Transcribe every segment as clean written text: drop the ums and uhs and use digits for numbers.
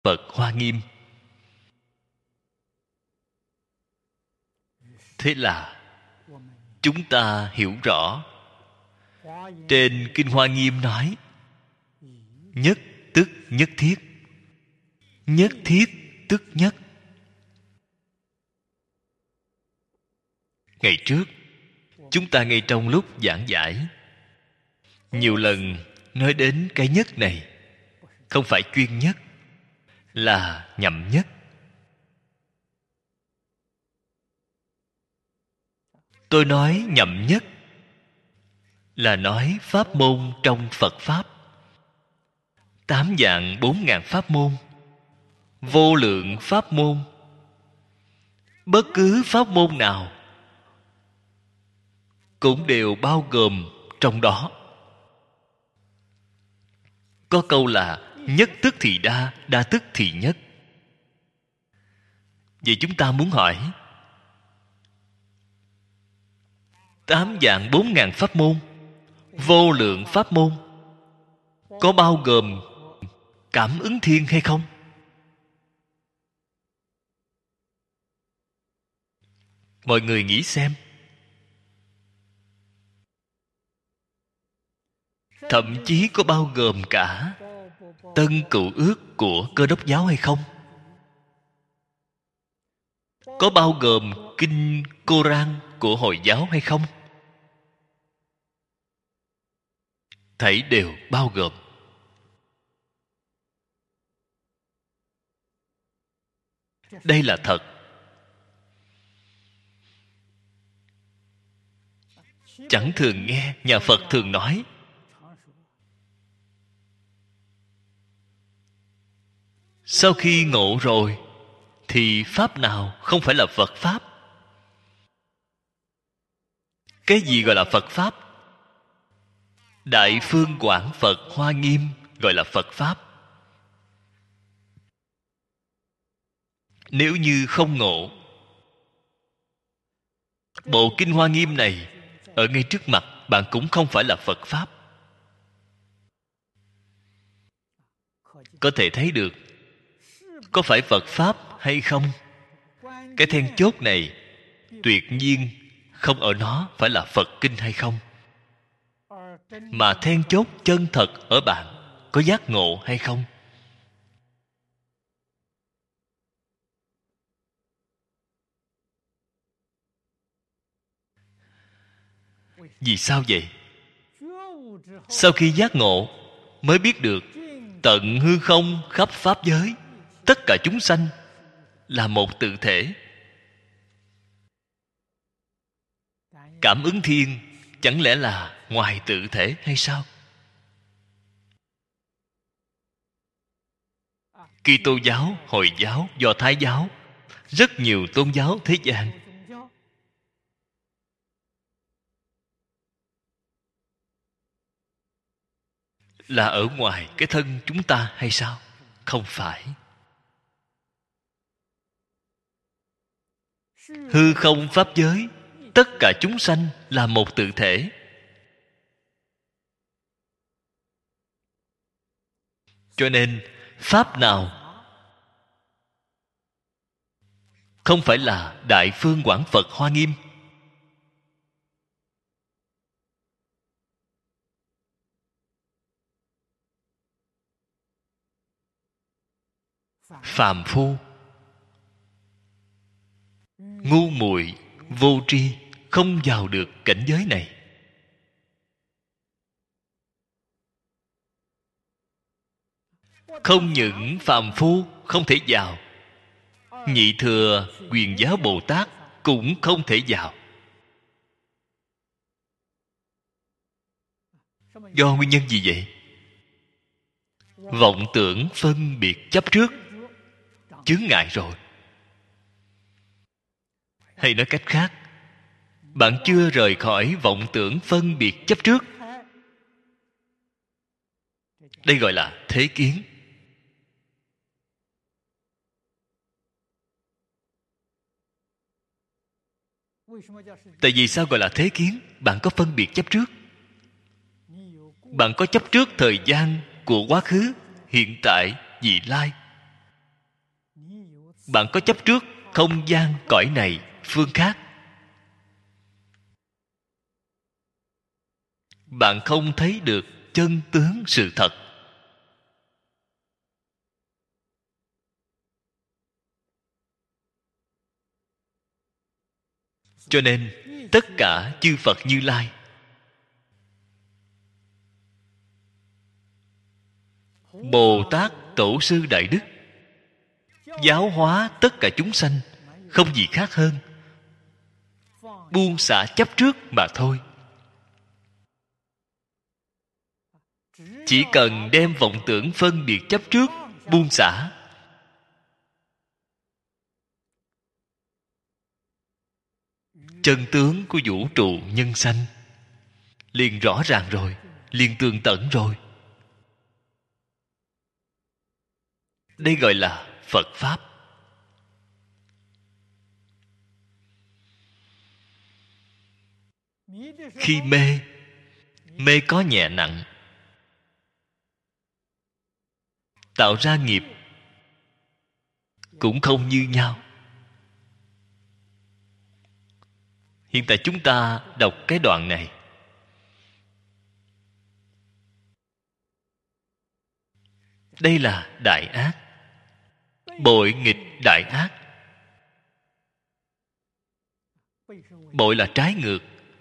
Phật Hoa Nghiêm. Thế là chúng ta hiểu rõ, trên Kinh Hoa Nghiêm nói nhất tức nhất thiết, nhất thiết tức nhất. Ngày trước chúng ta ngay trong lúc giảng giải nhiều lần nói đến cái nhất này, không phải chuyên nhất, là nhậm nhất. Tôi nói nhậm nhất là nói pháp môn trong Phật Pháp. 8 vạn 4 ngàn pháp môn, vô lượng pháp môn. Bất cứ pháp môn nào cũng đều bao gồm trong đó. Có câu là nhất tức thì đa, đa tức thì nhất. Vậy chúng ta muốn hỏi, 8 vạn 4 ngàn pháp môn, vô lượng pháp môn, có bao gồm cảm ứng thiên hay không? Mọi người nghĩ xem. Thậm chí có bao gồm cả Tân Cựu Ước của Cơ Đốc giáo hay không? Có bao gồm Kinh Cô-rang của Hồi giáo hay không? Thảy đều bao gồm. Đây là thật. Chẳng thường nghe nhà Phật thường nói sau khi ngộ rồi thì pháp nào không phải là Phật Pháp? Cái gì gọi là Phật Pháp? Đại Phương Quảng Phật Hoa Nghiêm gọi là Phật Pháp. Nếu như không ngộ, bộ Kinh Hoa Nghiêm này ở ngay trước mặt bạn cũng không phải là Phật Pháp. Có thể thấy được có phải Phật Pháp hay không. Cái then chốt này tuyệt nhiên không ở nó phải là Phật Kinh hay không, mà then chốt chân thật ở bạn có giác ngộ hay không. Vì sao vậy? Sau khi giác ngộ mới biết được tận hư không khắp pháp giới, tất cả chúng sanh là một tự thể. Cảm ứng thiên chẳng lẽ là ngoài tự thể hay sao? Kitô giáo, Hồi giáo, Do Thái giáo, rất nhiều tôn giáo thế gian là ở ngoài cái thân chúng ta hay sao? Không phải. Hư không pháp giới, tất cả chúng sanh là một tự thể. Cho nên pháp nào không phải là Đại Phương Quảng Phật Hoa Nghiêm? Phàm phu, ngu muội, vô tri không vào được cảnh giới này. Không những phàm phu không thể vào, nhị thừa Quyền Giáo Bồ Tát cũng không thể vào. Do nguyên nhân gì vậy? Vọng tưởng phân biệt chấp trước chướng ngại rồi. Hay nói cách khác, bạn chưa rời khỏi vọng tưởng phân biệt chấp trước. Đây gọi là thế kiến. Tại vì sao gọi là thế kiến? Bạn có phân biệt chấp trước. Bạn có chấp trước thời gian của quá khứ, hiện tại, vị lai. bạn có chấp trước không gian cõi này phương khác, bạn không thấy được chân tướng sự thật. Cho nên tất cả chư Phật Như Lai, Bồ Tát Tổ sư Đại Đức, giáo hóa tất cả chúng sanh, không gì khác hơn buông xả chấp trước mà thôi. Chỉ cần đem vọng tưởng phân biệt chấp trước buông xả, chân tướng của vũ trụ nhân sanh liền rõ ràng rồi, liền tường tận rồi. Đây gọi là Phật Pháp. Khi mê, mê có nhẹ nặng, tạo ra nghiệp cũng không như nhau. Hiện tại chúng ta đọc cái đoạn này, đây là đại ác, bội nghịch đại ác. Bội là trái ngược.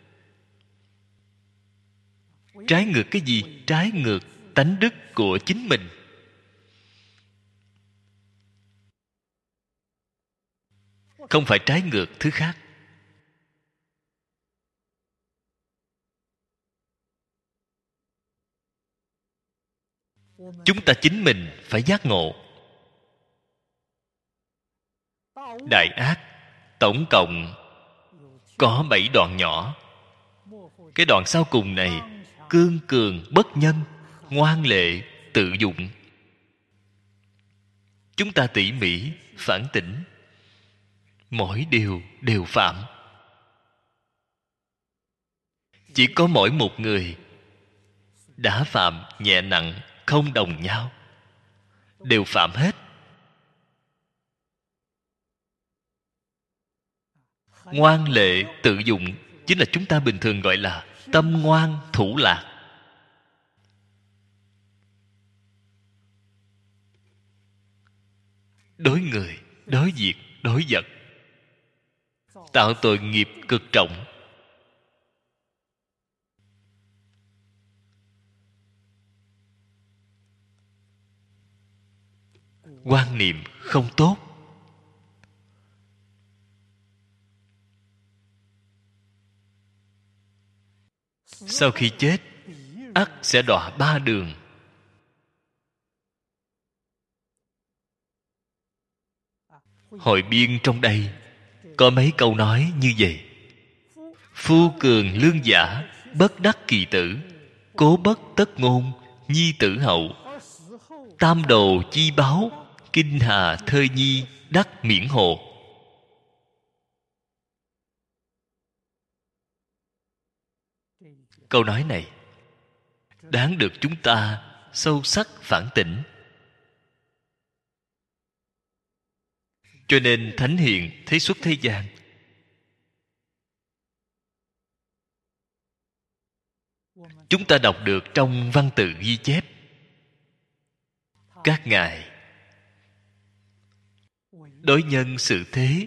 Trái ngược cái gì? Trái ngược tánh đức của chính mình. Không phải trái ngược thứ khác. Chúng ta chính mình phải giác ngộ. Đại ác tổng cộng có 7 đoạn nhỏ. Cái đoạn sau cùng này, cương cường bất nhân, ngoan lệ tự dụng. Chúng ta tỉ mỉ phản tỉnh, mỗi điều đều phạm. Chỉ có mỗi một người đã phạm nhẹ nặng không đồng nhau, đều phạm hết. Ngoan lệ tự dụng chính là chúng ta bình thường gọi là tâm ngoan thủ lạc. Đối người, đối việc, đối vật, tạo tội nghiệp cực trọng. Quan niệm không tốt. Sau khi chết, ắt sẽ đọa 3 đường. Hội biên trong đây có mấy câu nói như vậy: phu cường lương giả, bất đắc kỳ tử, cố bất tất ngôn, nhi tử hậu, tam đồ chi báo, kinh hà thơ nhi, đắc miễn hộ. Câu nói này đáng được chúng ta sâu sắc phản tỉnh. Cho nên Thánh Hiền Thế Xuất Thế Gian chúng ta đọc được trong văn tự ghi chép, các ngài đối nhân xử thế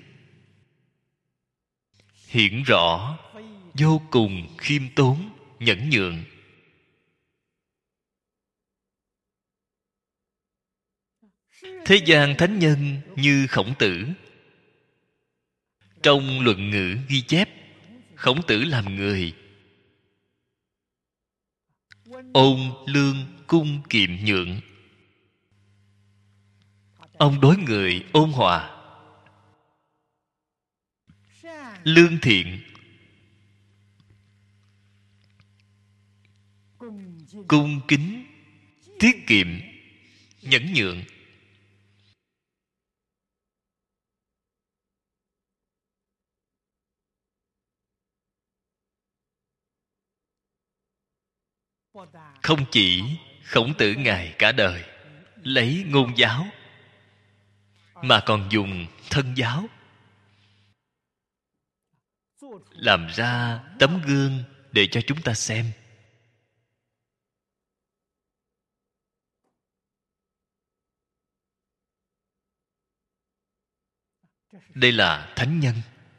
hiển rõ, vô cùng khiêm tốn, nhẫn nhượng. Thế gian thánh nhân như Khổng Tử, trong Luận Ngữ ghi chép, Khổng Tử làm người ôn lương cung kiệm nhượng. Ông đối người ôn hòa, lương thiện, cung kính, tiết kiệm, nhẫn nhượng. Không chỉ Khổng Tử ngài cả đời lấy ngôn giáo mà còn dùng thân giáo làm ra tấm gương để cho chúng ta xem. Đây là thánh nhân.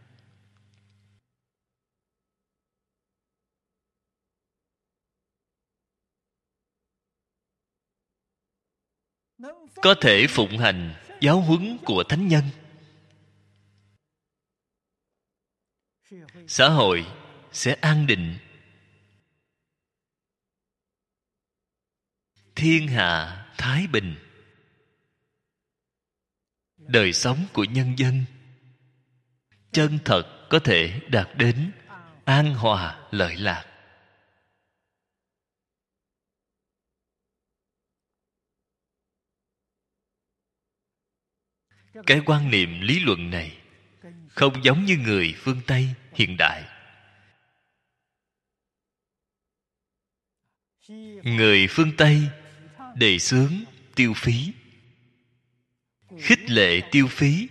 Có thể phụng hành giáo huấn của thánh nhân, xã hội sẽ an định, thiên hạ thái bình, đời sống của nhân dân chân thật có thể đạt đến an hòa lợi lạc. Cái quan niệm lý luận này không giống như người phương Tây hiện đại. Người phương Tây đề xướng tiêu phí, khích lệ tiêu phí.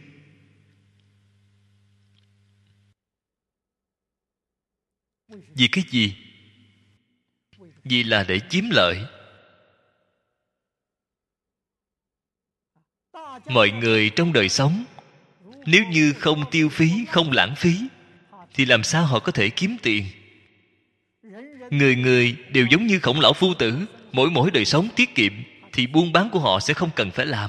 Vì cái gì? Vì là để chiếm lợi. Mọi người trong đời sống, nếu như không tiêu phí, không lãng phí, thì làm sao họ có thể kiếm tiền? Người người đều giống như Khổng Lão Phu Tử, mỗi đời sống tiết kiệm, thì buôn bán của họ sẽ không cần phải làm.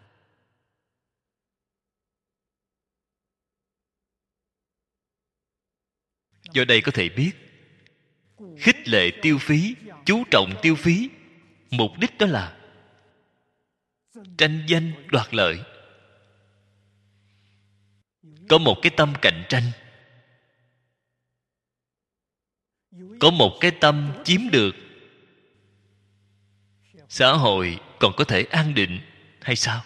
Do đây có thể biết, khích lệ tiêu phí, chú trọng tiêu phí, mục đích đó là tranh danh đoạt lợi. Có một cái tâm cạnh tranh, có một cái tâm chiếm được, xã hội còn có thể an định hay sao?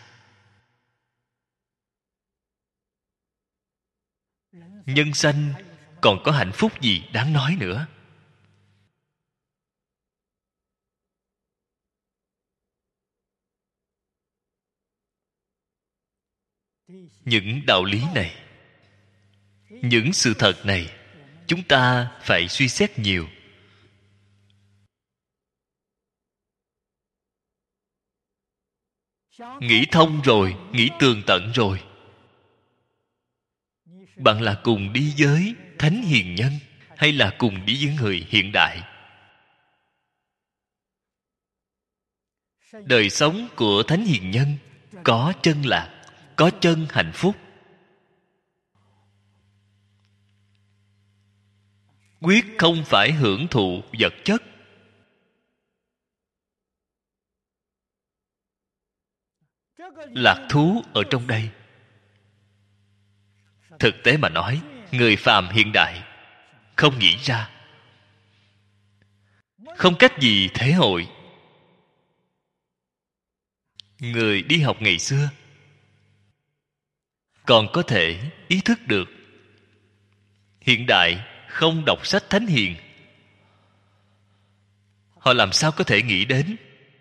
Nhân sanh còn có hạnh phúc gì đáng nói nữa? Những đạo lý này, những sự thật này, chúng ta phải suy xét nhiều. Nghĩ thông rồi, nghĩ tường tận rồi, bạn là cùng đi với thánh hiền nhân hay là cùng đi với người hiện đại? Đời sống của thánh hiền nhân có chân lạc, có chân hạnh phúc, quyết không phải hưởng thụ vật chất. Lạc thú ở trong đây. Thực tế mà nói, người phàm hiện đại không nghĩ ra, không cách gì thể hội. Người đi học ngày xưa còn có thể ý thức được. Hiện đại không đọc sách thánh hiền, họ làm sao có thể nghĩ đến?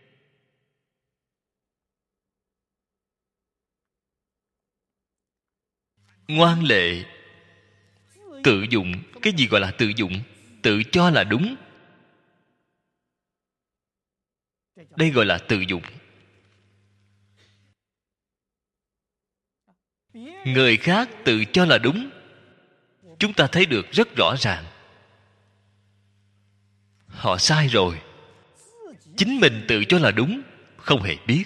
Ngoan lệ, tự dụng. Cái gì gọi là tự dụng? Tự cho là đúng. Đây gọi là tự dụng. Người khác tự cho là đúng, chúng ta thấy được rất rõ ràng. Họ sai rồi. Chính mình tự cho là đúng, không hề biết.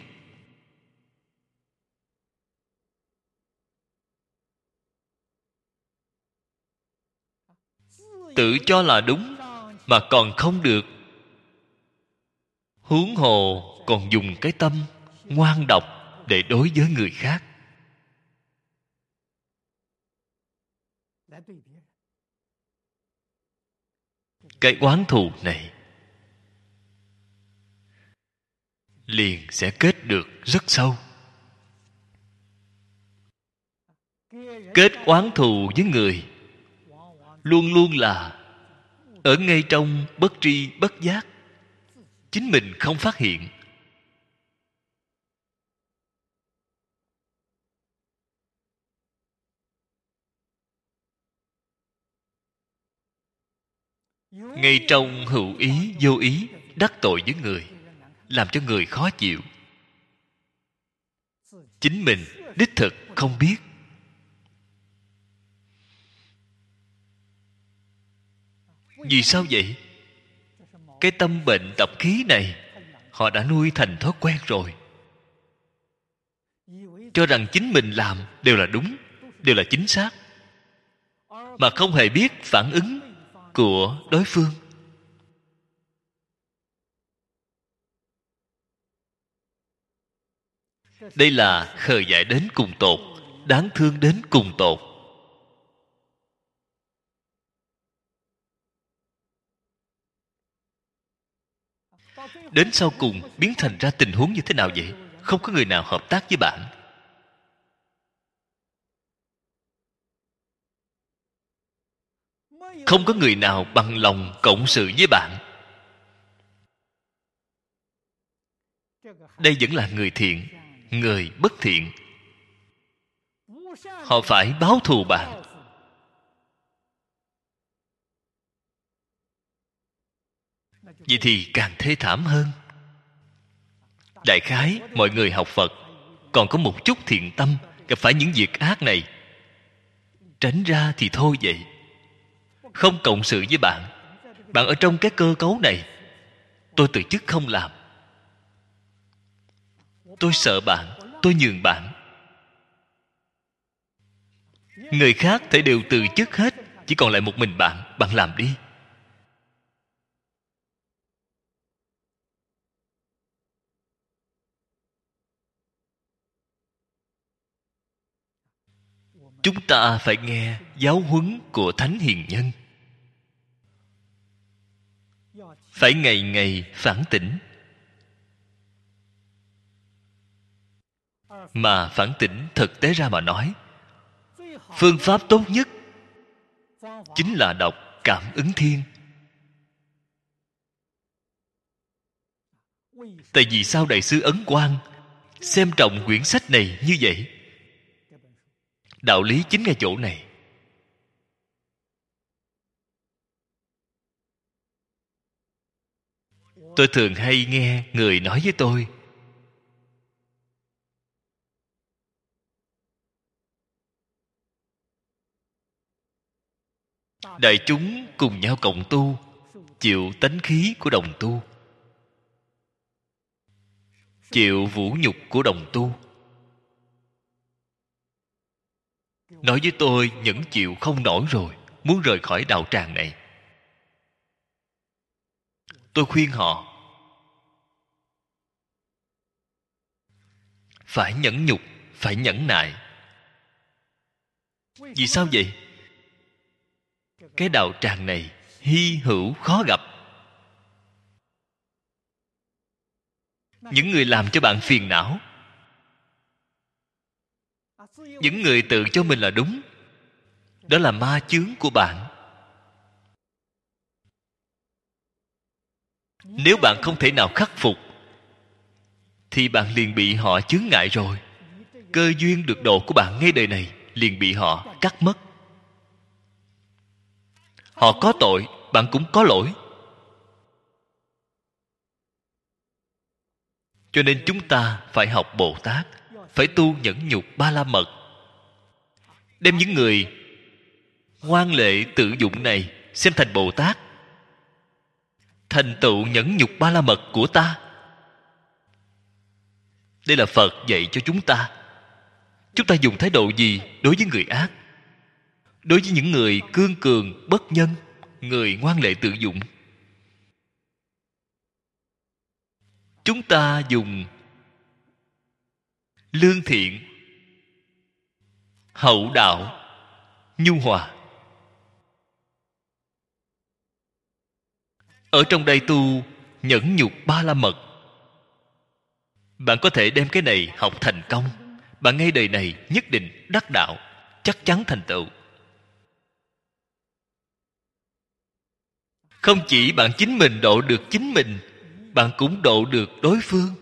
Tự cho là đúng mà còn không được, huống hồ còn dùng cái tâm ngoan độc để đối với người khác. Cái oán thù này liền sẽ kết được rất sâu. Kết oán thù với người luôn luôn là ở ngay trong bất tri bất giác, chính mình không phát hiện. ngay trong hữu ý vô ý đắc tội với người, làm cho người khó chịu. Chính mình đích thực không biết. Vì sao vậy? Cái tâm bệnh tập khí này họ đã nuôi thành thói quen rồi, cho rằng chính mình làm đều là đúng, đều là chính xác, mà không hề biết phản ứng của đối phương. Đây là khờ dại đến cùng tột, đáng thương đến cùng tột. Đến sau cùng biến thành ra tình huống như thế nào vậy? Không có người nào hợp tác với bạn. Không có người nào bằng lòng cộng sự với bạn. Đây vẫn là người thiện, người bất thiện. Họ phải báo thù bạn. Vậy thì càng thê thảm hơn. Đại khái mọi người học Phật còn có một chút thiện tâm, gặp phải những việc ác này, tránh ra thì thôi vậy. Không cộng sự với bạn. Bạn ở trong cái cơ cấu này, tôi từ chức không làm. Tôi sợ bạn, tôi nhường bạn. Người khác thể đều từ chức hết, chỉ còn lại một mình bạn, bạn làm đi. Chúng ta phải nghe giáo huấn của Thánh Hiền Nhân, phải ngày ngày phản tỉnh. Mà phản tỉnh thực tế ra mà nói, phương pháp tốt nhất chính là đọc Cảm Ứng Thiên. Tại vì sao Đại sư Ấn Quang xem trọng quyển sách này như vậy? Đạo lý chính ngay chỗ này. Tôi thường hay nghe người nói với tôi, đại chúng cùng nhau cộng tu, chịu tánh khí của đồng tu, chịu vũ nhục của đồng tu. Nói với tôi nhẫn chịu không nổi rồi, muốn rời khỏi đạo tràng này. Tôi khuyên họ phải nhẫn nhục, phải nhẫn nại. Vì sao vậy? Cái đạo tràng này hy hữu khó gặp. Những người làm cho bạn phiền não, những người tự cho mình là đúng, đó là ma chướng của bạn. Nếu bạn không thể nào khắc phục, thì bạn liền bị họ chướng ngại rồi. Cơ duyên được độ của bạn ngay đời này liền bị họ cắt mất. Họ có tội, bạn cũng có lỗi. Cho nên chúng ta phải học Bồ Tát, phải tu nhẫn nhục ba la mật, đem những người ngoan lệ tự dụng này xem thành Bồ Tát, thành tựu nhẫn nhục ba la mật của ta. Đây là Phật dạy cho chúng ta. Chúng ta dùng thái độ gì đối với người ác, đối với những người cương cường bất nhân, người ngoan lệ tự dụng? Chúng ta dùng lương thiện, hậu đạo, nhu hòa. Ở trong đây tu nhẫn nhục ba la mật, bạn có thể đem cái này học thành công. Bạn ngay đời này nhất định đắc đạo, chắc chắn thành tựu. Không chỉ bạn chính mình độ được chính mình, bạn cũng độ được đối phương.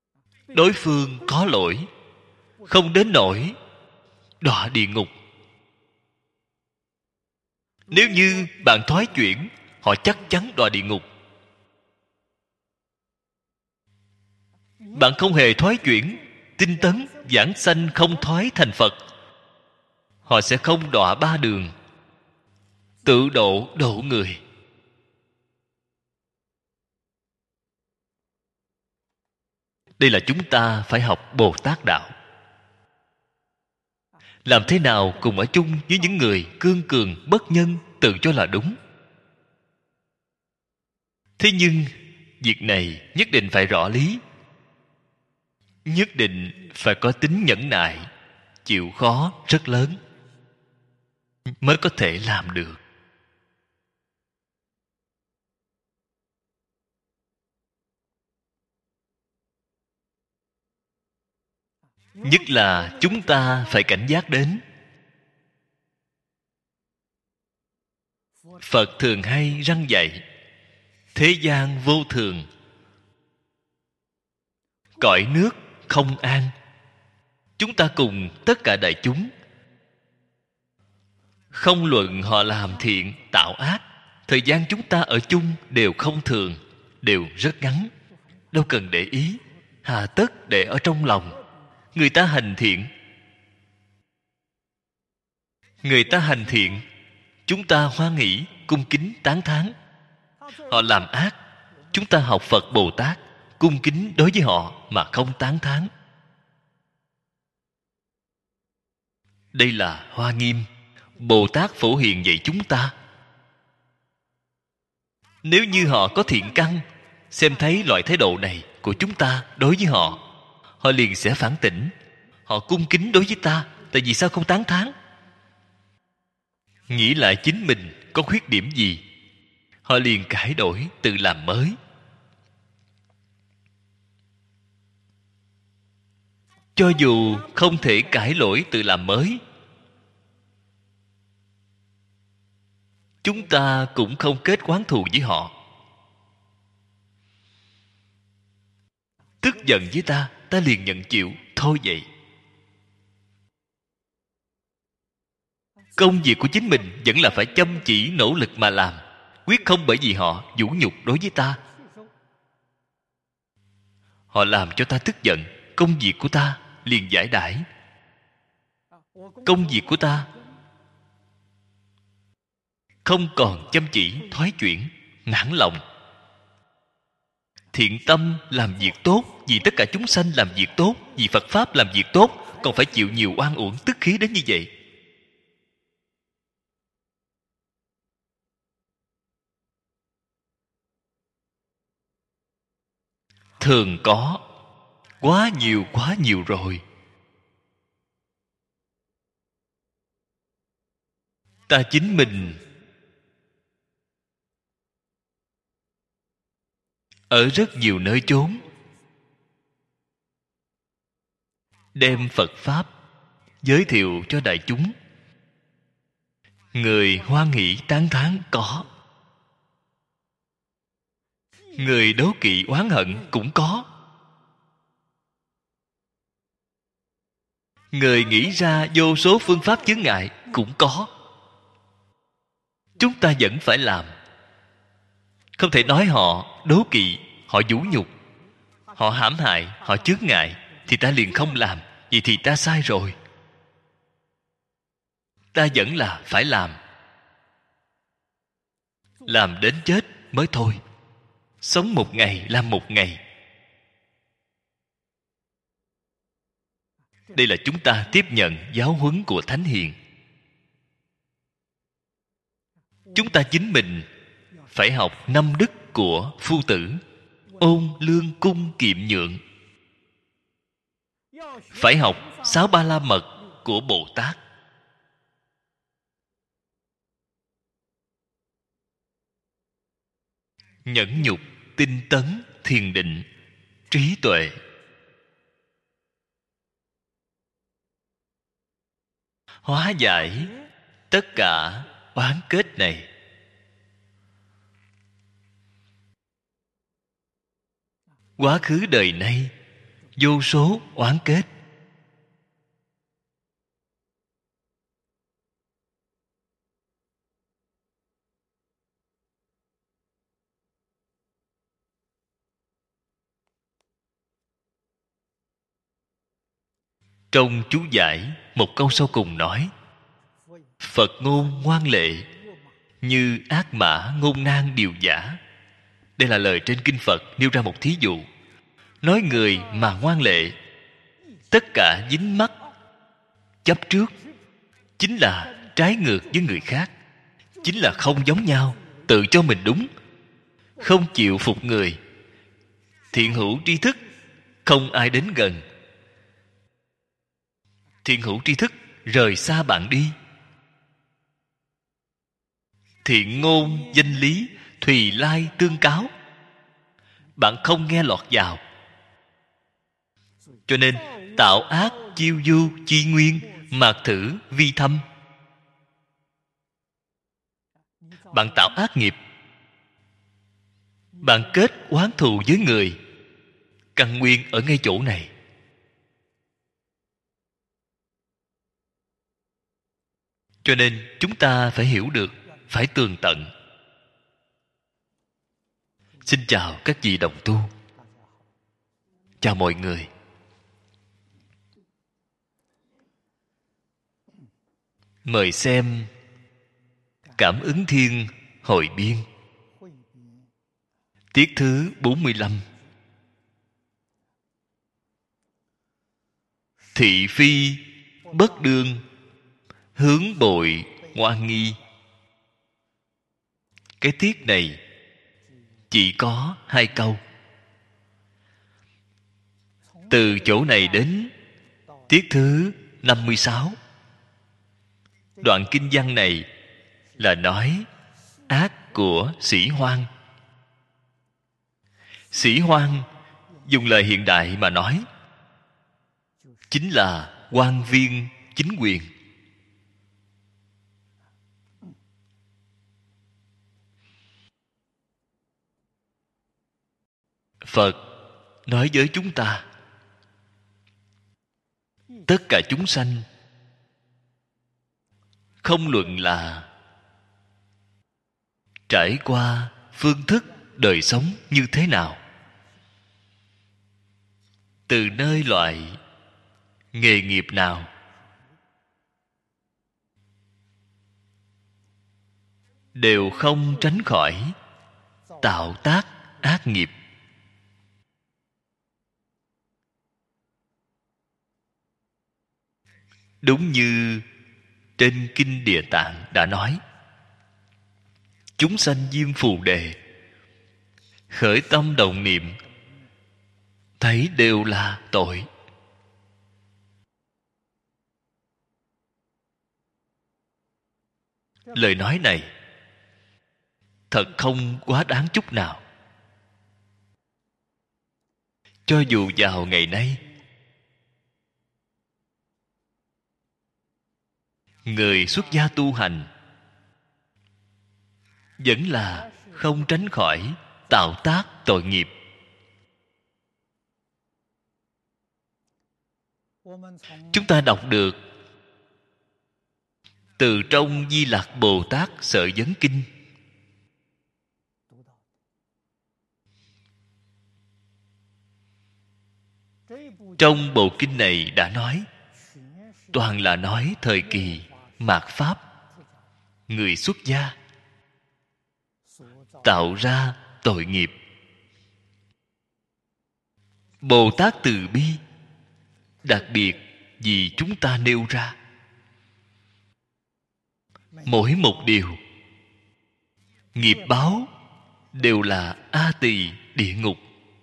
Đối phương có lỗi, không đến nỗi đọa địa ngục, Nếu như bạn thoái chuyển, họ chắc chắn đọa địa ngục. Bạn không hề thoái chuyển, tinh tấn, giảng sanh không thoái thành Phật, họ sẽ không đọa ba đường. Tự độ độ người. Đây là chúng ta phải học Bồ Tát Đạo. Làm thế nào cùng ở chung với những người cương cường, bất nhân, tự cho là đúng. Thế nhưng việc này nhất định phải rõ lý, nhất định phải có tính nhẫn nại, chịu khó rất lớn mới có thể làm được. Nhất là chúng ta phải cảnh giác đến. Phật thường hay răn dạy, thế gian vô thường, cõi nước không an. Chúng ta cùng tất cả đại chúng, không luận họ làm thiện tạo ác, thời gian chúng ta ở chung đều không thường, đều rất ngắn. Đâu cần để ý, hà tất để ở trong lòng. Người ta hành thiện, người ta hành thiện, chúng ta hoan hỷ, cung kính, tán thán. Họ làm ác, chúng ta học Phật Bồ Tát, cung kính đối với họ mà không tán thán. Đây là Hoa Nghiêm, Bồ Tát Phổ Hiền dạy chúng ta. Nếu như họ có thiện căn, xem thấy loại thái độ này của chúng ta đối với họ, họ liền sẽ phản tỉnh. Họ cung kính đối với ta, tại vì sao không tán thán? Nghĩ lại chính mình có khuyết điểm gì, họ liền cải đổi, tự làm mới. Cho dù không thể cải lỗi tự làm mới, chúng ta cũng không kết oán thù với họ. Tức giận với ta, ta liền nhận chịu, thôi vậy. Công việc của chính mình vẫn là phải chăm chỉ nỗ lực mà làm, quyết không bởi vì họ vũ nhục đối với ta. Họ làm cho ta tức giận, công việc của ta liền giải đãi. Công việc của ta không còn chăm chỉ, thoái chuyển, nản lòng. Thiện tâm làm việc tốt, vì tất cả chúng sanh làm việc tốt, vì Phật Pháp làm việc tốt, còn phải chịu nhiều oan uổng tức khí đến như vậy. Thường có, quá nhiều rồi. Ta chính mình ở rất nhiều nơi chốn đem Phật Pháp giới thiệu cho đại chúng. Người hoan hỷ tán thán có, người đố kỵ oán hận cũng có, người nghĩ ra vô số phương pháp chướng ngại cũng có. Chúng ta vẫn phải làm. Không thể nói họ đố kỵ, họ vũ nhục, họ hãm hại, họ chướng ngại thì ta liền không làm. Vậy thì ta sai rồi. Ta vẫn là phải làm đến chết mới thôi. Sống một ngày làm một ngày. Đây là chúng ta tiếp nhận giáo huấn của Thánh Hiền. Chúng ta chính mình phải học 5 đức của Phu Tử: ôn, lương, cung, kiệm, nhượng. Phải học 6 Ba La Mật của Bồ Tát. Nhẫn nhục, tinh tấn, thiền định, trí tuệ. Hóa giải tất cả oán kết này. Quá khứ đời nay vô số oán kết. Trong chú giải, một câu sau cùng nói: Phật ngôn ngoan lệ, như ác mã ngôn ngang điều giả. Đây là lời trên kinh Phật nêu ra một thí dụ. Nói người mà ngoan lệ, tất cả dính mắc chấp trước, chính là trái ngược với người khác, chính là không giống nhau, tự cho mình đúng, không chịu phục người. Thiện hữu tri thức, không ai đến gần. Thiện hữu tri thức rời xa bạn đi. Thiện ngôn danh lý, thùy lai tương cáo, bạn không nghe lọt vào. Cho nên tạo ác chiêu du chi nguyên, mạt thử vi thâm. Bạn tạo ác nghiệp, bạn kết oán thù với người, căn nguyên ở ngay chỗ này. Cho nên chúng ta phải hiểu được, phải tường tận. Xin chào các vị đồng tu. Chào mọi người. Mời xem Cảm ứng Thiên Hội Biên, tiết thứ 45. Thị phi bất đương, hướng bội ngoan nghi. Cái tiết này chỉ có 2 câu. Từ chỗ này đến tiết thứ 56, đoạn kinh văn này là nói ác của sĩ hoang. Sĩ hoang dùng lời hiện đại mà nói, chính là quan viên chính quyền. Phật nói với chúng ta, tất cả chúng sanh, không luận là trải qua phương thức đời sống như thế nào, từ nơi loại nghề nghiệp nào, đều không tránh khỏi tạo tác ác nghiệp. Đúng như trên kinh Địa Tạng đã nói, chúng sanh diêm phù đề, khởi tâm động niệm, thấy đều là tội. Lời nói này thật không quá đáng chút nào. Cho dù vào ngày nay, người xuất gia tu hành vẫn là không tránh khỏi tạo tác tội nghiệp. Chúng ta đọc được từ trong Di Lặc Bồ Tát Sợ Vấn Kinh, trong bộ kinh này đã nói, toàn là nói thời kỳ mạt Pháp, người xuất gia tạo ra tội nghiệp. Bồ Tát từ bi đặc biệt vì chúng ta nêu ra mỗi một điều nghiệp báo đều là A Tỳ địa ngục.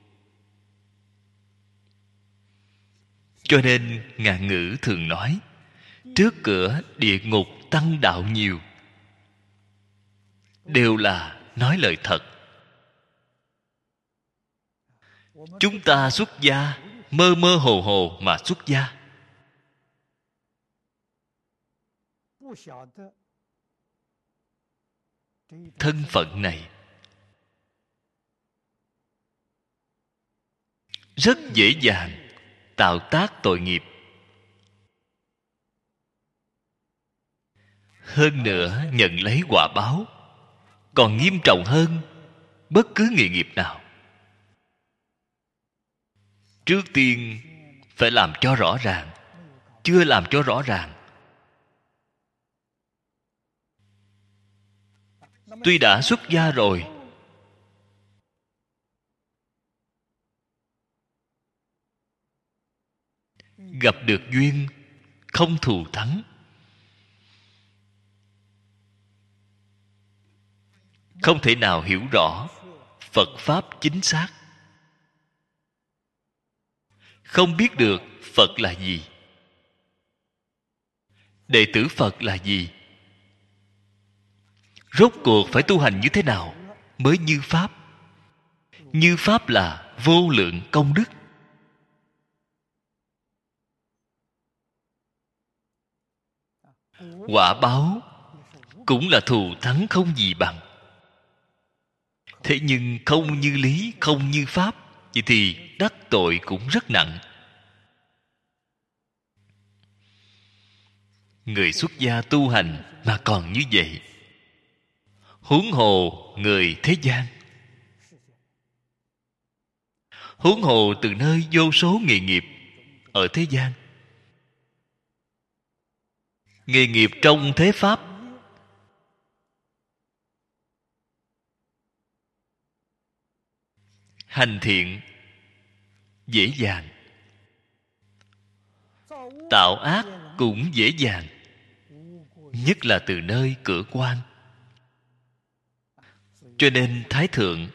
Cho nên ngạn ngữ thường nói, trước cửa địa ngục tăng đạo nhiều, đều là nói lời thật. Chúng ta xuất gia mơ mơ hồ hồ mà xuất gia, thân phận này rất dễ dàng tạo tác tội nghiệp. Hơn nữa nhận lấy quả báo còn nghiêm trọng hơn bất cứ nghề nghiệp nào. Trước tiên phải làm cho rõ ràng, chưa làm cho rõ ràng. Tuy đã xuất gia rồi, gặp được duyên, không thù thắng, không thể nào hiểu rõ Phật Pháp chính xác, không biết được Phật là gì, đệ tử Phật là gì, rốt cuộc phải tu hành như thế nào mới như Pháp. Như Pháp là vô lượng công đức. Quả báo cũng là thù thắng không gì bằng. Thế nhưng không như lý, không như Pháp, vậy thì đắc tội cũng rất nặng. Người xuất gia tu hành mà còn như vậy, huống hồ người thế gian, huống hồ từ nơi vô số nghề nghiệp ở thế gian. Nghề nghiệp trong thế Pháp hành thiện dễ dàng, tạo ác cũng dễ dàng, nhất là từ nơi cửa quan. Cho nên Thái Thượng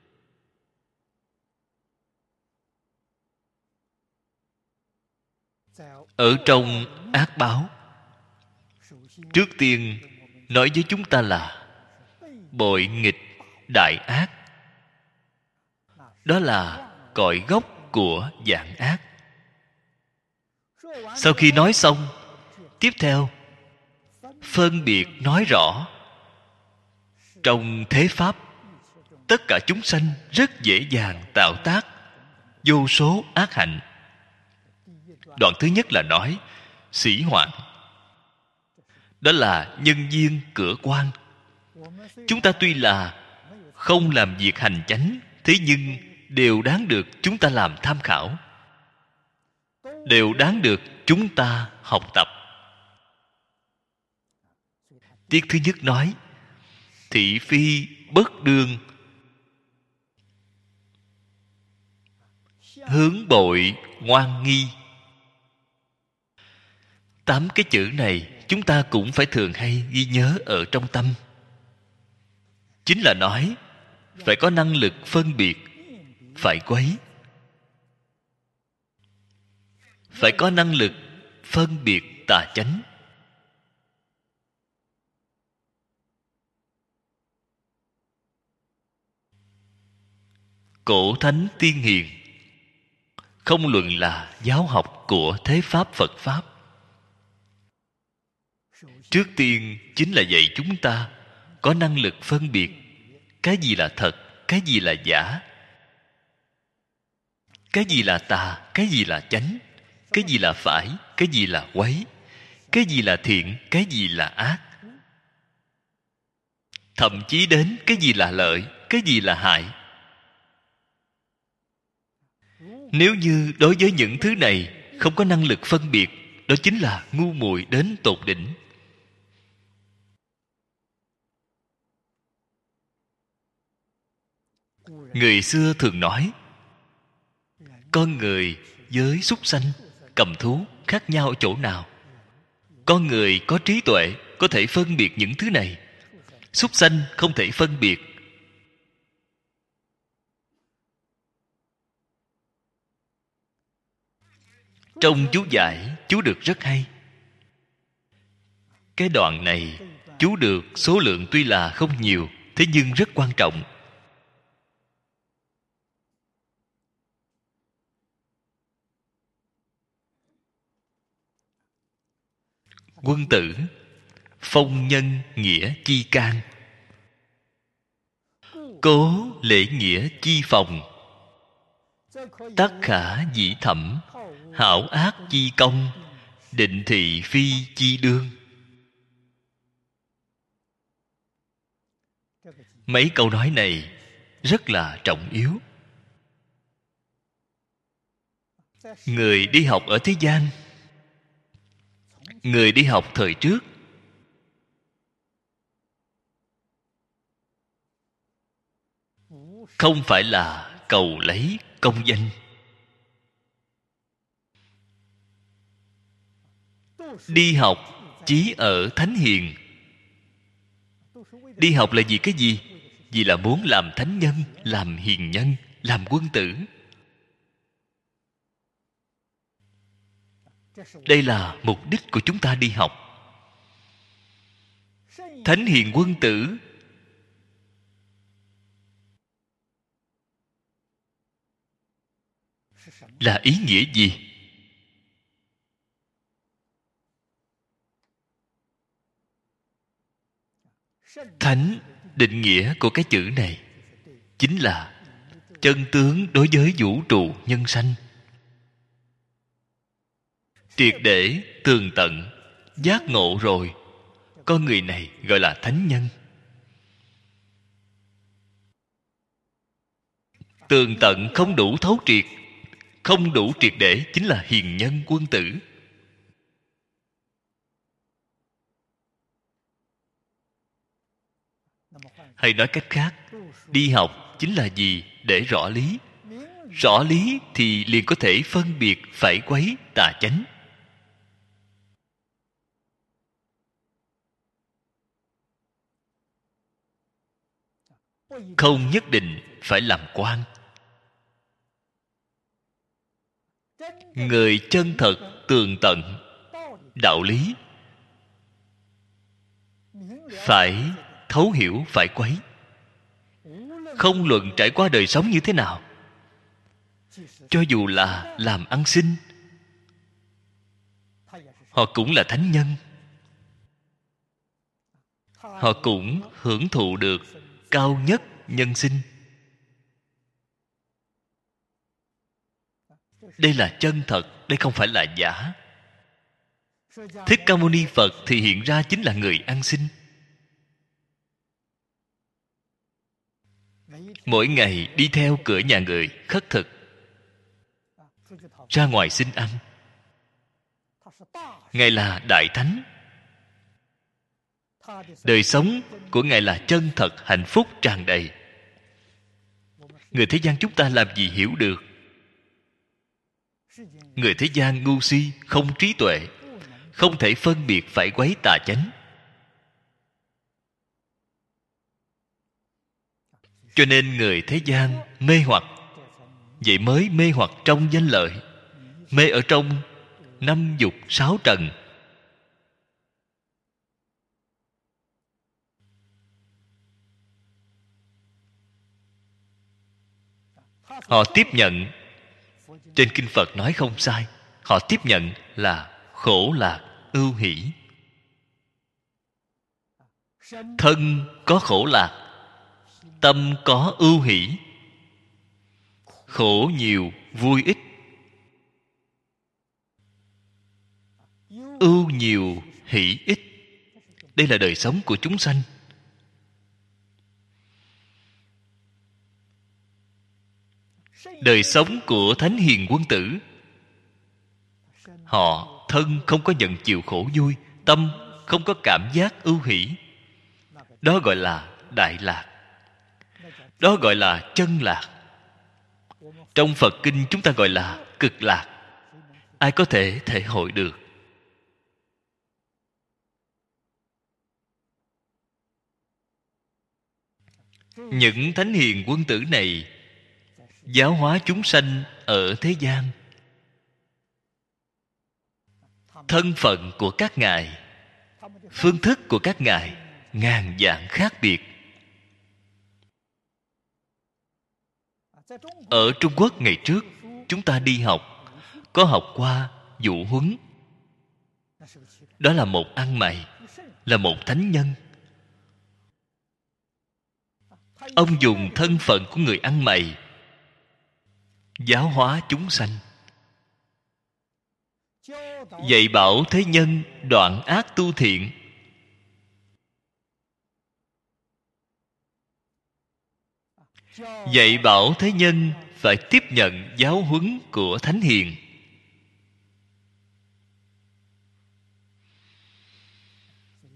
ở trong ác báo, trước tiên nói với chúng ta là bội nghịch đại ác. Đó là cội gốc của vạn ác. Sau khi nói xong, tiếp theo phân biệt nói rõ trong thế Pháp, tất cả chúng sanh rất dễ dàng tạo tác vô số ác hạnh. Đoạn thứ nhất là nói sĩ hoạn, đó là nhân duyên cửa quan. Chúng ta tuy là không làm việc hành chánh, thế nhưng đều đáng được chúng ta làm tham khảo, đều đáng được chúng ta học tập. Tiết thứ nhất nói thị phi bất đương, hướng bội ngoan nghi. 8 cái chữ này chúng ta cũng phải thường hay ghi nhớ ở trong tâm. Chính là nói phải có năng lực phân biệt, phải quấy, phải có năng lực phân biệt tà chánh. Cổ thánh tiên hiền, không luận là giáo học của thế Pháp Phật Pháp, trước tiên chính là dạy chúng ta có năng lực phân biệt cái gì là thật, cái gì là giả, cái gì là tà, cái gì là chánh, cái gì là phải, cái gì là quấy, cái gì là thiện, cái gì là ác, thậm chí đến cái gì là lợi, cái gì là hại. Nếu như đối với những thứ này không có năng lực phân biệt, đó chính là ngu muội đến tột đỉnh. Người xưa thường nói con người với súc sanh, cầm thú khác nhau ở chỗ nào? Con người có trí tuệ, có thể phân biệt những thứ này. Súc sanh không thể phân biệt. Trong chú giải, chú được rất hay. Cái đoạn này chú được số lượng tuy là không nhiều, thế nhưng rất quan trọng. Quân tử phong nhân nghĩa chi can, cố lễ nghĩa chi phòng, tất khả dĩ thẩm, hảo ác chi công, định thị phi chi đương. Mấy câu nói này rất là trọng yếu. Người đi học ở thế gian Người đi học thời trước không phải là cầu lấy công danh, đi học chí ở thánh hiền. Đi học là vì cái gì? Vì là muốn làm thánh nhân, làm hiền nhân, làm quân tử. Đây là mục đích của chúng ta đi học. Thánh hiền quân tử là ý nghĩa gì? Thánh định nghĩa của cái chữ này chính là chân tướng đối với vũ trụ nhân sanh, triệt để tường tận giác ngộ rồi, con người này gọi là thánh nhân. Tường tận không đủ thấu triệt, không đủ triệt để chính là hiền nhân quân tử. Hay nói cách khác, đi học chính là gì? Để rõ lý. Rõ lý thì liền có thể phân biệt phải quấy tà chánh. Không nhất định phải làm quan. Người chân thật tường tận đạo lý phải thấu hiểu phải quấy. Không luận trải qua đời sống như thế nào, cho dù là làm ăn xin, họ cũng là thánh nhân. Họ cũng hưởng thụ được cao nhất nhân sinh. Đây là chân thật, đây không phải là giả. Thích Ca Mâu Ni Phật thì hiện ra chính là người ăn xin. Mỗi ngày đi theo cửa nhà người khất thực, ra ngoài xin ăn. Ngài là Đại Thánh. Đời sống của Ngài là chân thật, hạnh phúc, tràn đầy. Người thế gian chúng ta làm gì hiểu được? Người thế gian ngu si, không trí tuệ, không thể phân biệt phải quấy tà chánh. Cho nên người thế gian mê hoặc. Vậy mới mê hoặc trong danh lợi, mê ở trong năm dục sáu trần. Họ tiếp nhận, trên kinh Phật nói không sai, họ tiếp nhận là khổ lạc ưu hỷ. Thân có khổ lạc, tâm có ưu hỷ. Khổ nhiều vui ít, ưu nhiều hỷ ít. Đây là đời sống của chúng sanh. Đời sống của thánh hiền quân tử, họ thân không có nhận chịu khổ vui, tâm không có cảm giác ưu hỷ. Đó gọi là đại lạc. Đó gọi là chân lạc. Trong Phật kinh chúng ta gọi là cực lạc. Ai có thể thể hội được? Những thánh hiền quân tử này giáo hóa chúng sanh ở thế gian. Thân phận của các ngài, phương thức của các ngài ngàn vạn khác biệt. Ở Trung Quốc ngày trước, chúng ta đi học, có học qua dụ huấn. Đó là một ăn mày, là một thánh nhân. Ông dùng thân phận của người ăn mày giáo hóa chúng sanh, dạy bảo thế nhân đoạn ác tu thiện. Dạy bảo thế nhân phải tiếp nhận giáo huấn của thánh hiền.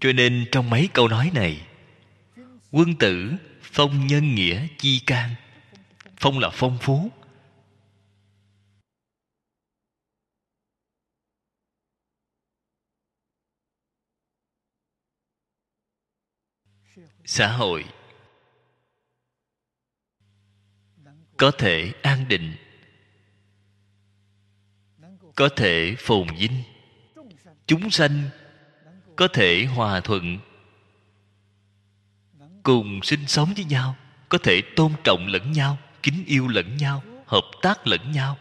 Cho nên trong mấy câu nói này, quân tử phong nhân nghĩa chi can. Phong là phong phú. Xã hội có thể an định, có thể phồn vinh, chúng sanh có thể hòa thuận, cùng sinh sống với nhau, có thể tôn trọng lẫn nhau, kính yêu lẫn nhau, hợp tác lẫn nhau.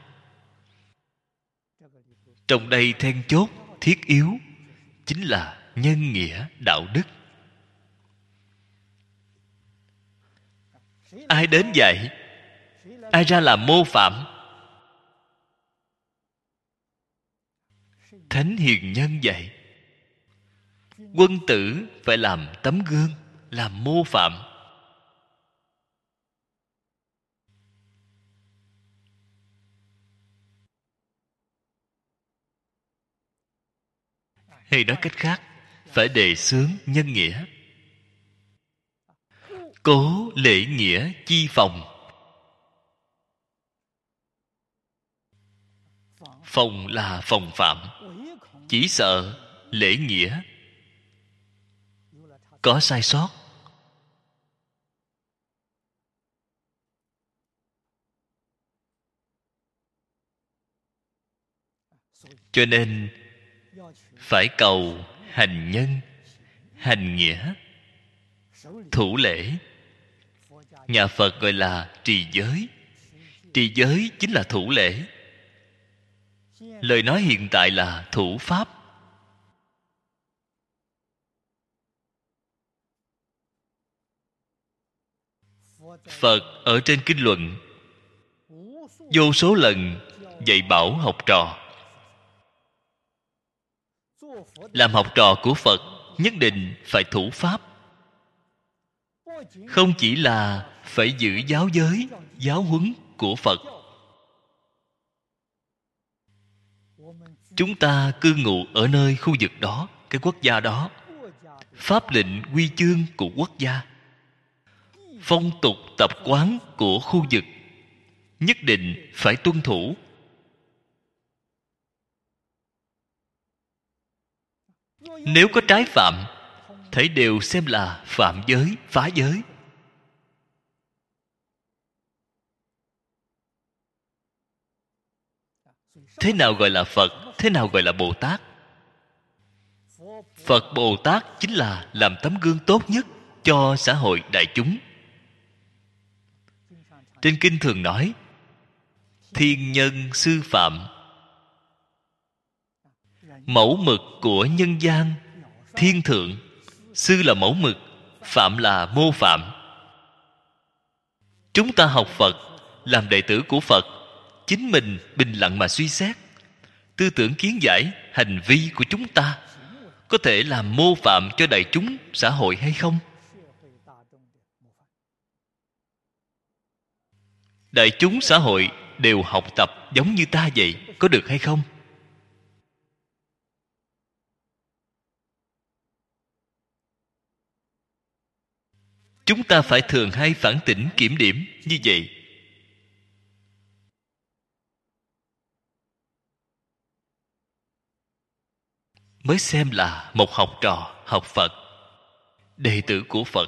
Trong đây then chốt thiết yếu chính là nhân nghĩa đạo đức. Ai đến dạy? Ai ra làm mô phạm? Thánh hiền nhân dạy. Quân tử phải làm tấm gương, làm mô phạm. Hay nói cách khác, phải đề xướng nhân nghĩa. Cố lễ nghĩa chi phòng. Phòng là phòng phạm. Chỉ sợ lễ nghĩa có sai sót. Cho nên phải cầu hành nhân, hành nghĩa, thủ lễ. Nhà Phật gọi là trì giới. Trì giới chính là thủ lễ. Lời nói hiện tại là thủ pháp. Phật ở trên kinh luận vô số lần dạy bảo học trò. Làm học trò của Phật nhất định phải thủ pháp. Không chỉ là phải giữ giáo giới, giáo huấn của Phật. Chúng ta cư ngụ ở nơi khu vực đó, cái quốc gia đó, pháp lệnh quy chương của quốc gia, phong tục tập quán của khu vực nhất định phải tuân thủ. Nếu có trái phạm, thấy đều xem là phạm giới, phá giới. Thế nào gọi là Phật? Thế nào gọi là Bồ Tát? Phật Bồ Tát chính là làm tấm gương tốt nhất cho xã hội đại chúng. Trên kinh thường nói thiên nhân sư phạm. Mẫu mực của nhân gian thiên thượng. Sư là mẫu mực, phạm là mô phạm. Chúng ta học Phật, làm đệ tử của Phật, chính mình bình lặng mà suy xét. Tư tưởng kiến giải, hành vi của chúng ta có thể làm mô phạm cho đại chúng xã hội hay không? Đại chúng xã hội đều học tập giống như ta vậy, có được hay không? Chúng ta phải thường hay phản tỉnh kiểm điểm như vậy. Mới xem là một học trò học Phật, đệ tử của Phật.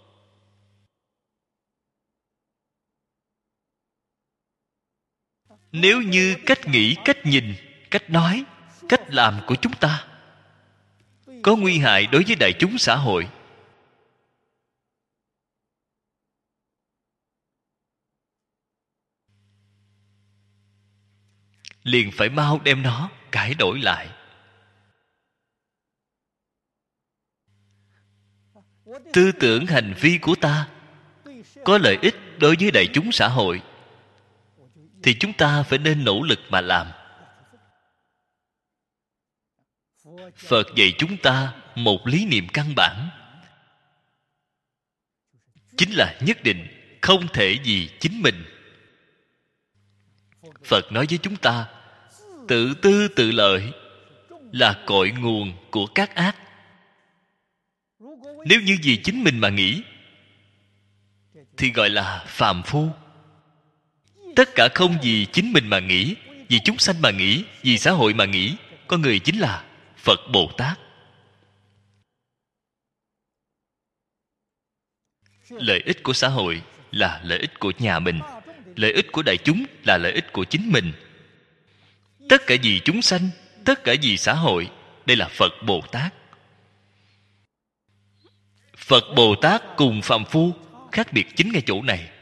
Nếu như cách nghĩ, cách nhìn, cách nói, cách làm của chúng ta có nguy hại đối với đại chúng xã hội, liền phải mau đem nó cải đổi lại. Tư tưởng hành vi của ta có lợi ích đối với đại chúng xã hội thì chúng ta phải nên nỗ lực mà làm. Phật dạy chúng ta một lý niệm căn bản, chính là nhất định không thể vì chính mình. Phật nói với chúng ta, tự tư tự lợi là cội nguồn của các ác. Nếu như vì chính mình mà nghĩ thì gọi là phàm phu. Tất cả không vì chính mình mà nghĩ, vì chúng sanh mà nghĩ, vì xã hội mà nghĩ, con người chính là Phật Bồ Tát. Lợi ích của xã hội là lợi ích của nhà mình, lợi ích của đại chúng là lợi ích của chính mình. Tất cả vì chúng sanh, tất cả vì xã hội, đây là Phật Bồ Tát. Phật Bồ Tát cùng phàm phu khác biệt chính ngay chỗ này.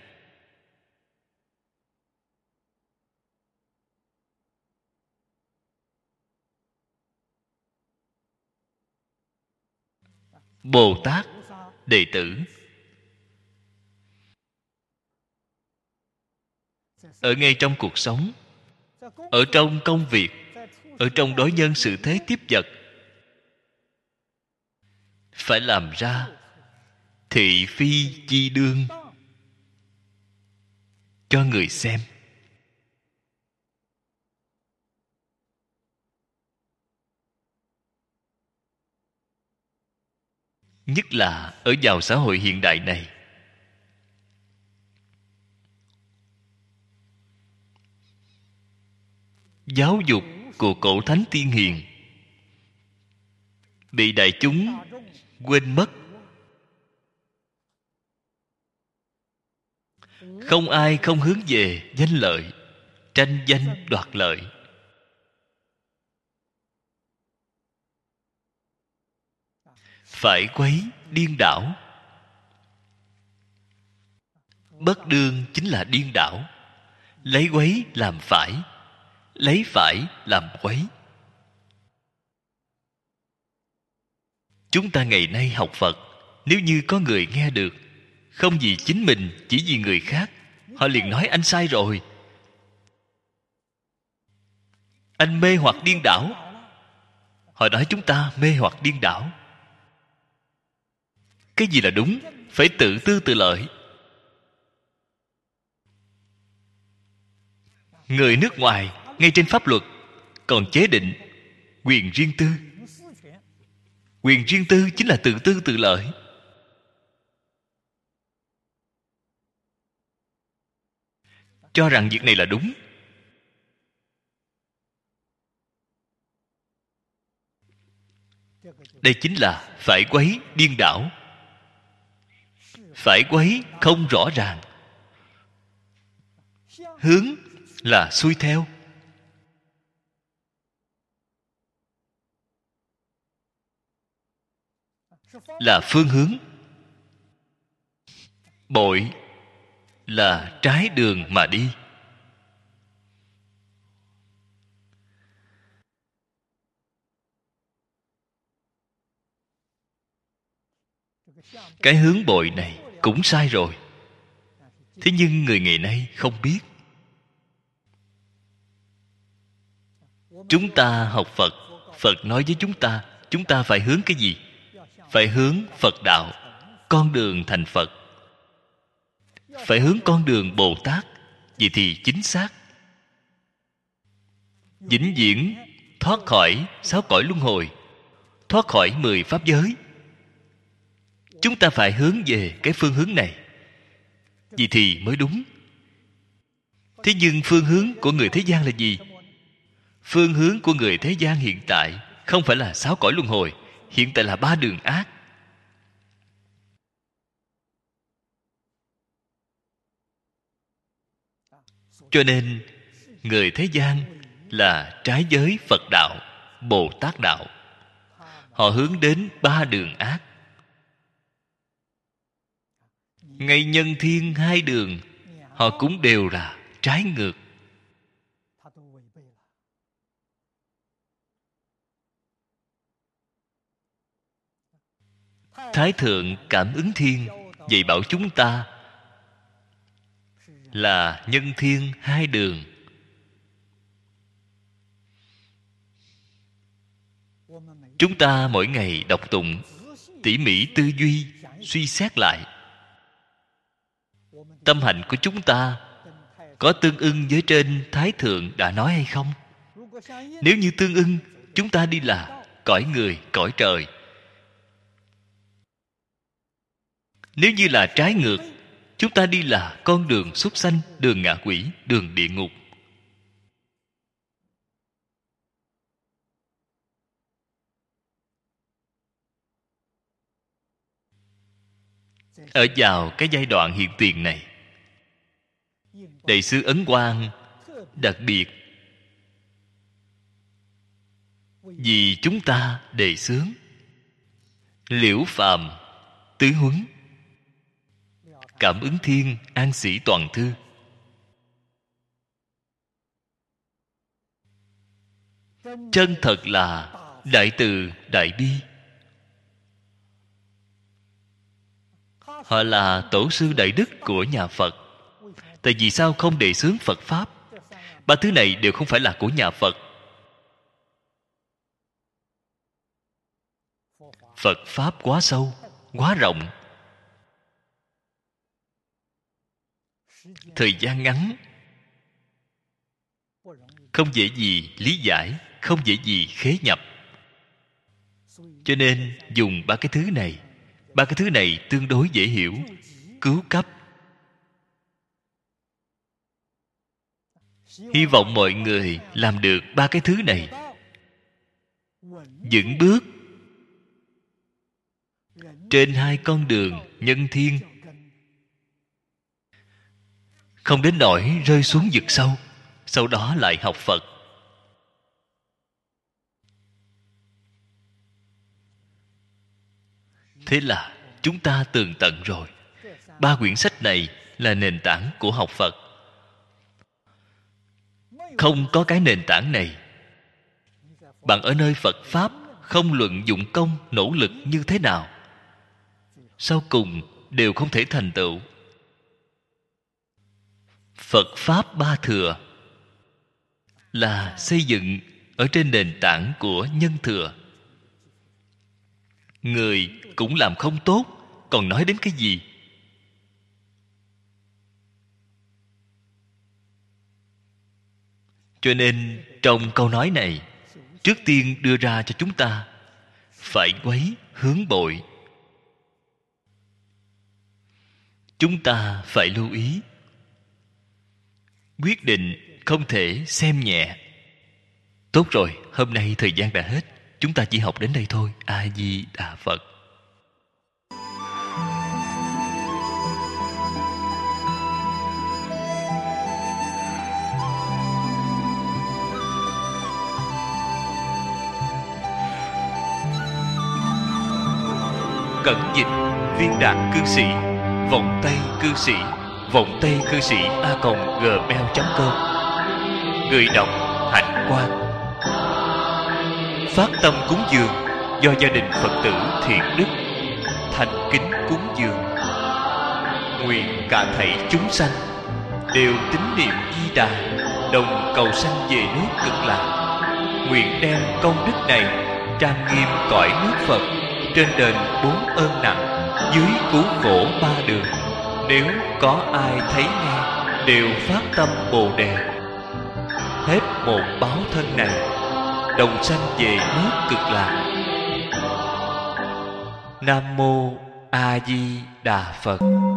Bồ Tát đệ tử ở ngay trong cuộc sống, ở trong công việc, ở trong đối nhân xử thế tiếp vật, phải làm ra thị phi chi đương cho người xem. Nhất là ở vào xã hội hiện đại này, giáo dục của cổ thánh tiên hiền bị đại chúng quên mất. Không ai không hướng về danh lợi, tranh danh đoạt lợi. Phải quấy điên đảo. Bất đương chính là điên đảo. Lấy quấy làm phải, lấy phải làm quấy. Chúng ta ngày nay học Phật, nếu như có người nghe được, không vì chính mình, chỉ vì người khác, họ liền nói anh sai rồi, anh mê hoặc điên đảo. Họ nói chúng ta mê hoặc điên đảo. Cái gì là đúng? Phải tự tư tự lợi. Người nước ngoài ngay trên pháp luật còn chế định quyền riêng tư. Quyền riêng tư chính là tự tư tự lợi. Cho rằng việc này là đúng. Đây chính là phải quấy điên đảo. Phải quấy không rõ ràng. Hướng là xuôi theo. Là phương hướng. Bội là trái đường mà đi. Cái hướng bội này cũng sai rồi. Thế nhưng người ngày nay không biết. Chúng ta học Phật, Phật nói với chúng ta phải hướng cái gì? Phải hướng Phật đạo, con đường thành Phật. Phải hướng con đường Bồ Tát. Vậy thì chính xác. Vĩnh viễn thoát khỏi 6 cõi luân hồi, thoát khỏi 10 pháp giới. Chúng ta phải hướng về cái phương hướng này. Vậy thì mới đúng. Thế nhưng phương hướng của người thế gian là gì? Phương hướng của người thế gian hiện tại không phải là 6 cõi luân hồi. Hiện tại là 3 đường ác. Cho nên người thế gian là trái giới Phật đạo, Bồ Tát đạo. Họ hướng đến 3 đường ác. Ngay nhân thiên 2 đường, họ cũng đều là trái ngược. Thái thượng Cảm Ứng Thiên dạy bảo chúng ta là nhân thiên 2 đường. Chúng ta mỗi ngày đọc tụng, tỉ mỉ tư duy, suy xét lại, tâm hạnh của chúng ta có tương ưng với trên Thái thượng đã nói hay không? Nếu như tương ưng, chúng ta đi là cõi người, cõi trời. Nếu như là trái ngược, chúng ta đi là con đường súc sanh, đường ngạ quỷ, đường địa ngục. Ở vào cái giai đoạn hiện tiền này, Đại sư Ấn Quang đặc biệt vì chúng ta đề xướng Liễu Phàm tứ huấn, Cảm ứng thiên an sĩ toàn thư. Chân thật là đại từ đại bi. Họ là tổ sư đại đức của nhà Phật. Tại vì sao không đề xướng Phật Pháp? Ba thứ này đều không phải là của nhà Phật. Phật Pháp quá sâu, quá rộng. Thời gian ngắn, không dễ gì lý giải, không dễ gì khế nhập. Cho nên dùng ba cái thứ này. Ba cái thứ này tương đối dễ hiểu, cứu cấp. Hy vọng mọi người làm được ba cái thứ này, vững bước trên hai con đường nhân thiên, không đến nỗi rơi xuống vực sâu, sau đó lại học Phật. Thế là chúng ta tường tận rồi. Ba quyển sách này là nền tảng của học Phật. Không có cái nền tảng này, bạn ở nơi Phật Pháp không luận dụng công, nỗ lực như thế nào, sau cùng đều không thể thành tựu. Phật Pháp Ba Thừa là xây dựng ở trên nền tảng của nhân thừa. Người cũng làm không tốt, còn nói đến cái gì? Cho nên trong câu nói này, trước tiên đưa ra cho chúng ta phải quấy hướng bội. Chúng ta phải lưu ý, quyết định không thể xem nhẹ. Tốt rồi, hôm nay thời gian đã hết, chúng ta chỉ học đến đây thôi. A Di Đà Phật. Cẩn dịch Viên Đạt Cư Sĩ, Vọng Tây Cư Sĩ, Vọng Tây Cư Sĩ @gmail.com. Người đọc Hạnh Quang. Phát tâm cúng dường do gia đình Phật tử Thiện Đức thành kính cúng dường. Nguyện cả thảy chúng sanh đều tín niệm Di Đà, đồng cầu sanh về nước Cực Lạc. Nguyện đem công đức này trang nghiêm cõi nước Phật, trên đền 4 ơn nặng, dưới cứu khổ 3 đường. Nếu có ai thấy nghe đều phát tâm Bồ Đề, hết một báo thân này, đồng sanh về nước Cực Lạc. Nam Mô A Di Đà Phật.